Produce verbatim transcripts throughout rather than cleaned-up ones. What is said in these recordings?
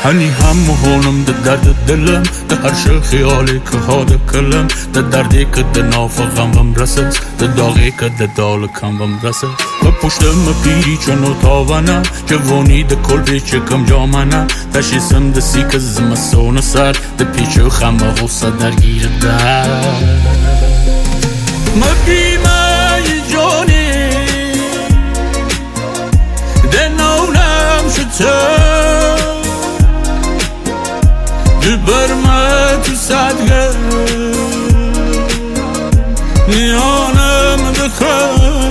هنی هم مهونم ده درد دلم ده هر شه خیالی که ها ده کلم ده دردی که ده نافقم وم رسد ده داغی که ده دالکم وم رسد و پشتم پیری چنو تاوانه جوانی ده کل پیچه کم جامنه تشیسم ده سی که زمستون سر ده پیچه خم غصه درگیر در مبیمه جانی ده نونم شده برمه تو صدقه نیانم بخواه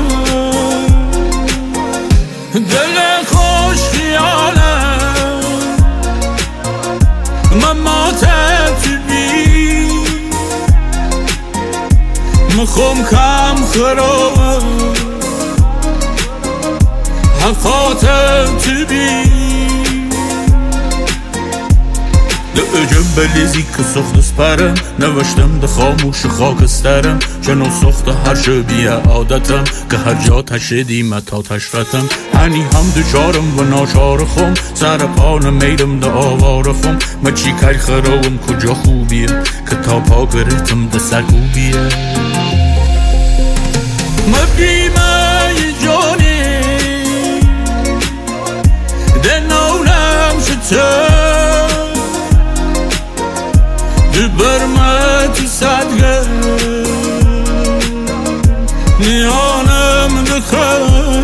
دل خوش خیالم مماتت تو بی مخوم کم خراب حقاتت تو بی ده اجم بلیزی که سخت سپرم نوشتم ده خاموش خاکسترم چنو سخت هر شبیه عادتم که هر جا تشدیم تا تشرتم هنی هم دچارم و ناچار خم سر پا نمیدم ده آوار خم ما چی کل خروم کجا خوبیه که تا پا گرفتم ده سرگوبیه مبیمه جانی ده نونم شده برمه تو صدقه نیانم بخواه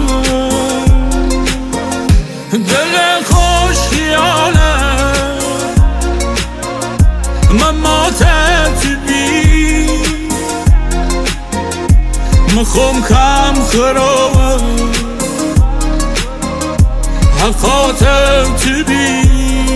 دل خوش خیالم مماتت تو بی مخوم کم خراب حقاتت تو بی